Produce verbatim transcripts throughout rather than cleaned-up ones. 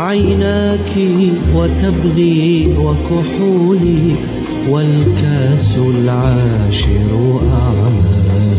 عيناك وتبغي وكحولي والكاس العاشر أعمى.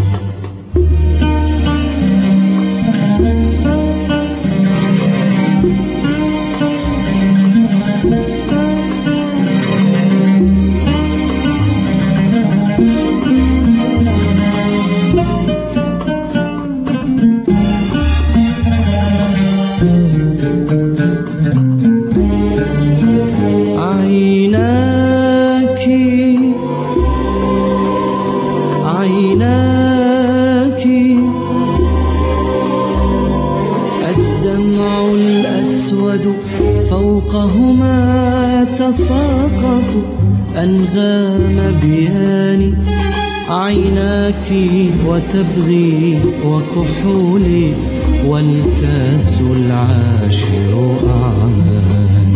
عيناك الدمع الأسود فوقهما تساقط أنغام بياني. عيناك وتبغي وكحولي والكاس العاشر أعمان.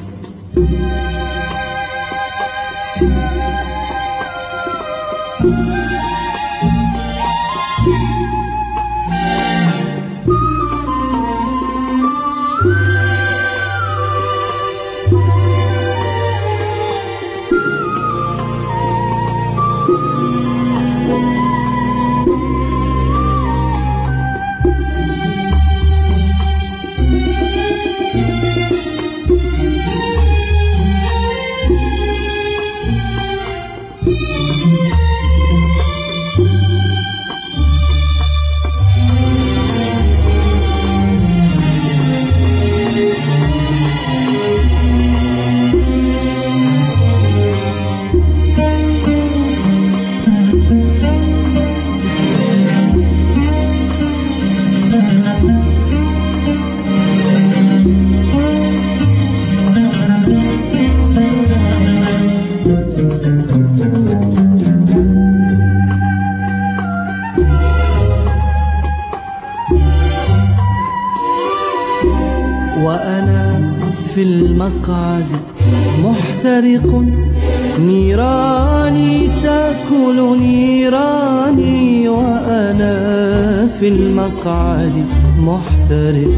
وأنا في المقعد محترق، نيراني تأكل نيراني. وأنا في المقعد محترق،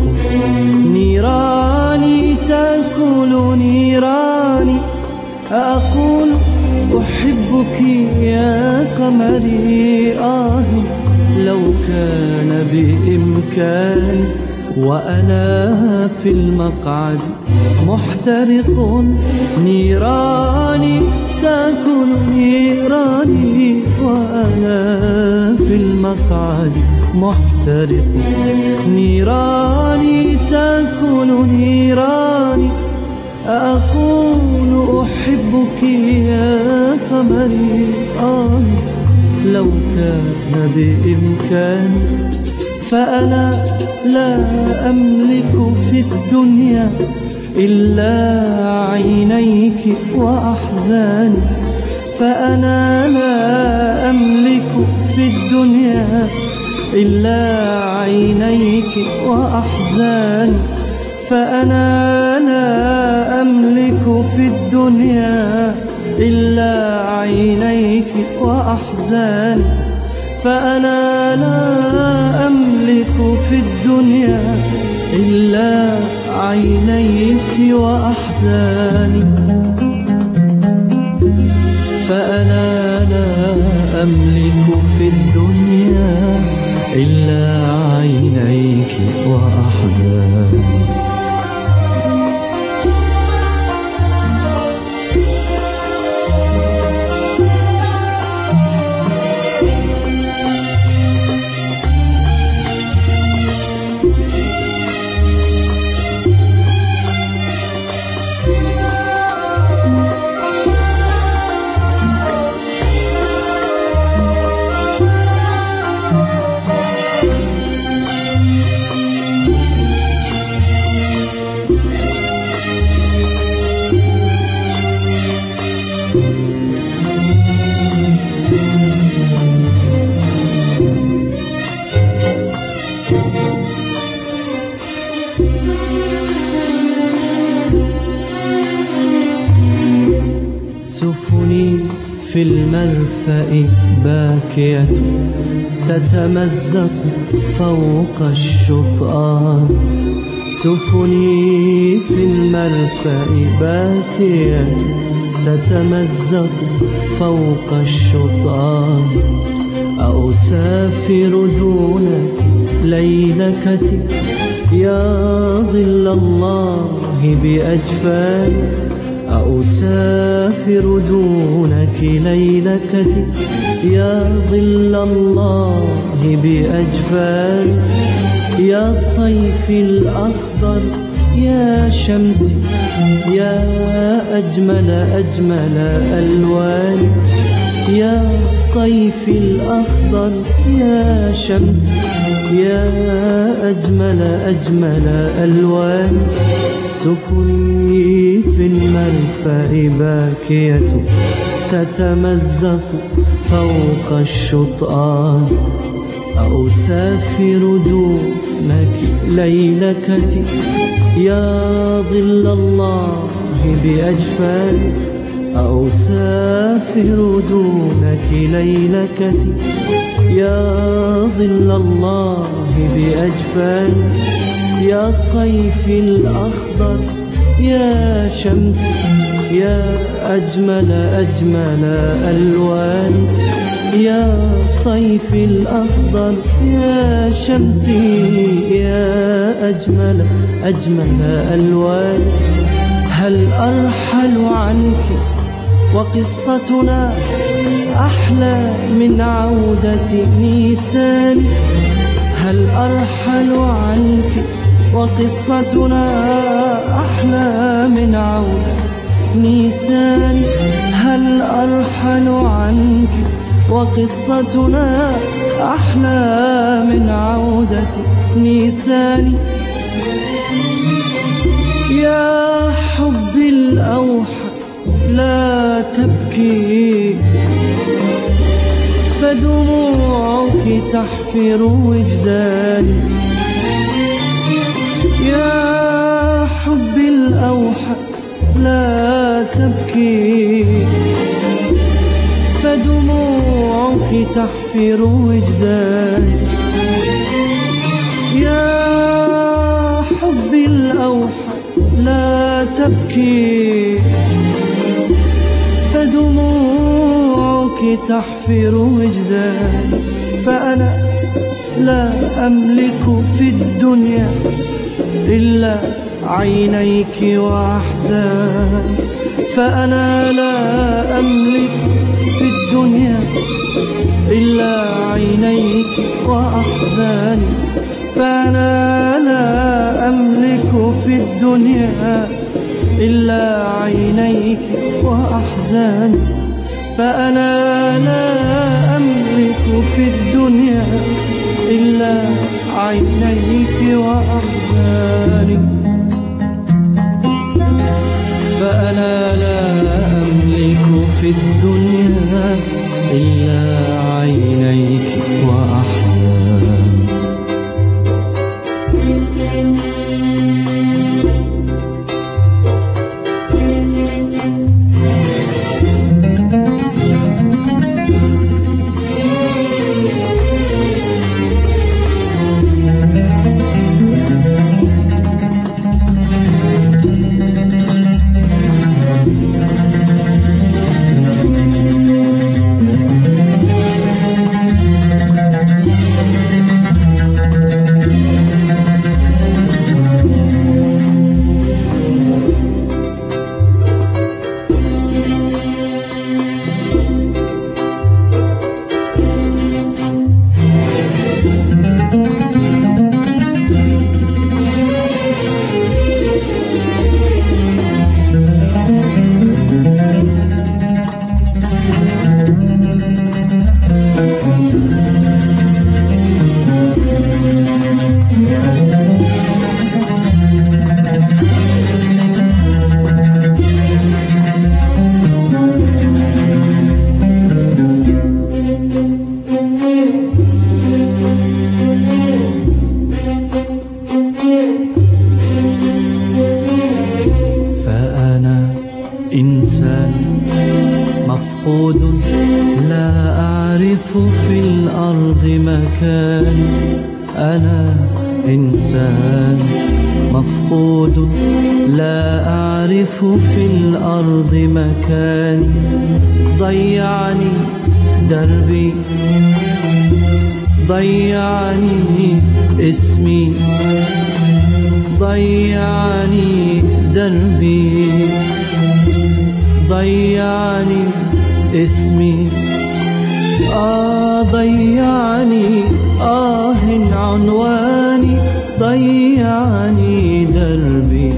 نيراني تأكل نيراني. أقول أحبك يا قمري، آه لو كان بإمكاني. وأنا في المقعد محترق، نيراني تأكل نيراني. وأنا في المقعد محترق، نيراني تأكل نيراني. أقول أحبك يا قمري، آه لو كان بإمكاني. فأنا لا أملك في الدنيا إلا عينيك وأحزاني. فأنا لا أملك في الدنيا إلا عينيك وأحزاني. فأنا لا أملك في الدنيا إلا عينيك وأحزاني. فأنا لا أملك في الدنيا إلا عينيك وأحزاني. فأنا لا أملك في الدنيا إلا عينيك وأحزاني. سفني في المرفأ باكية تتمزق فوق الشطآن. سفني في المرفأ باكية تتمزق فوق الشطآن، أسافر دونك ليلكتي يا ظل الله بأجفاني، أسافر دونك ليلكتي يا ظل الله بأجفاني، يا صيفي الأخضر يا شمسي يا أجمل أجمل ألواني، يا صيفي الأخضر يا شمسي يا أجمل أجمل ألواني، سفني في المرفأ باكية تتمزق فوق الشطآن، أسافر دونك ليلكتي يا ظل الله بأجفاني، أسافر دونك ليلكتي يا ظل الله بأجفاني، يا صيفي الأخضر يا شمسي يا أجمل أجمل ألواني، يا صيفي الأخضر يا شمسي يا أجمل أجمل ألواني، هل أرحل عنك وقصتنا أحلى من عودة نيسان، هل أرحل عنك وقصتنا أحلى من عودة نيسان، هل أرحل عنك وقصتنا أحلى من عودة نيسان، يا حبي الأوحى لا تبكي فدموعك تحفر وجداني، يا حبي الأوحى لا تبكي فدموعك تحفر وجداني، يا حبي الأوحى لا تبكي فدموعك تحفر وجداني، فأنا لا أملك في الدنيا إلا عينيك وأحزان، فأنا لا أملك في الدنيا إلا عينيك وأحزاني، فأنا لا أملك في الدنيا إلا عينيك وأحزاني، فأنا لا أملك في الدنيا إلا عينيك وأحزاني، فأنا لا أملك في الدنيا إلا عينيك وأحزاني. إنسان مفقود لا أعرف في الأرض مكان، أنا إنسان مفقود لا أعرف في الأرض مكاني. ضيعني دربي، ضيعني اسمي، ضيعني دربي، ضيعني اسمي. آه ضيعني آه عنواني، ضيعني دربي،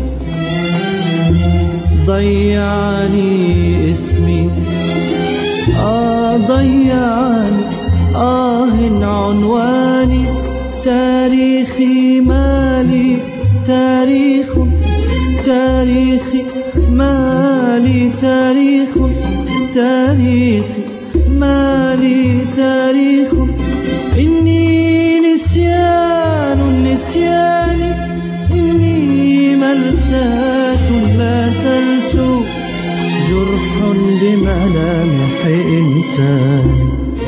ضيعني اسمي. آه ضيعني آه عنواني. تاريخي مالي تاريخ، تاريخي مالي تاريخ، تاريخي مالي تاريخ. إني نسيان النسيان، إني مرساة لا ترسو، جرح بملامح إنسان.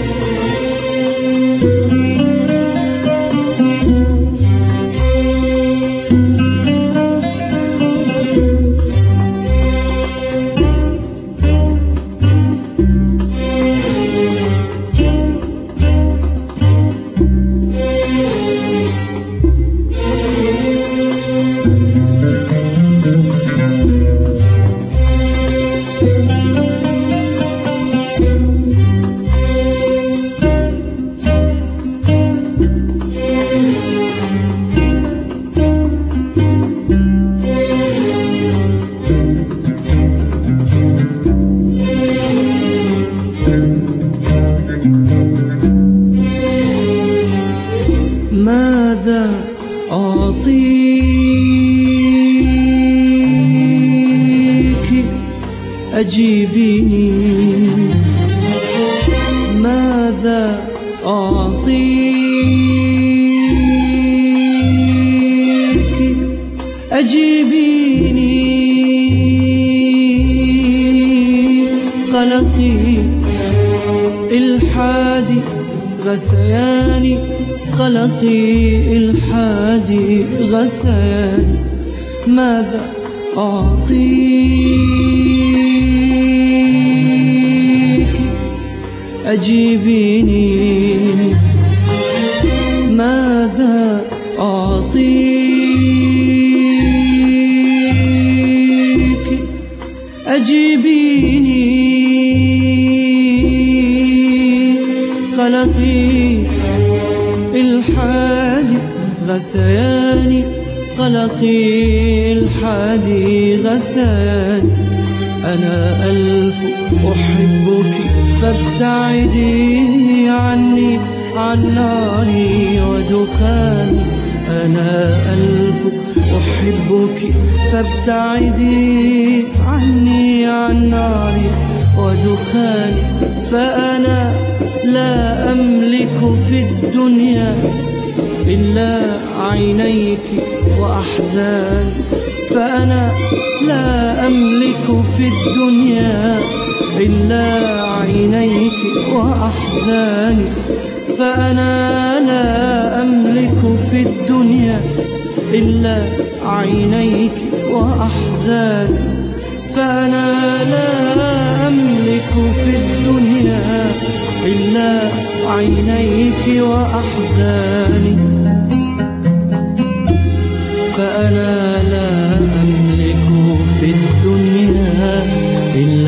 ماذا أعطيك أجيبيني، ماذا أعطيك أجيبيني. قلقي إلحادي غثياني، قلقي إلحادي غثياني. ماذا أعطيك أجيبيني، ماذا أعطيك أجيبيني. قلقي الحادي غثياني، قلقي الحادي غثياني. أنا ألف أحبك فابتعدي عني عن ناري ودخاني. أنا ألف أحبك فابتعدي عني عن ناري ودخاني. فأنا لا أملك في الدنيا إلا عينيك وأحزاني. فأنا لا أملك في الدنيا إلا عينيك وأحزاني. فأنا لا أملك في الدنيا إلا عينيك وأحزاني. فأنا لا أملك في الدنيا إلا عينيك وأحزاني. فأنا لا أملك في الدنيا إلا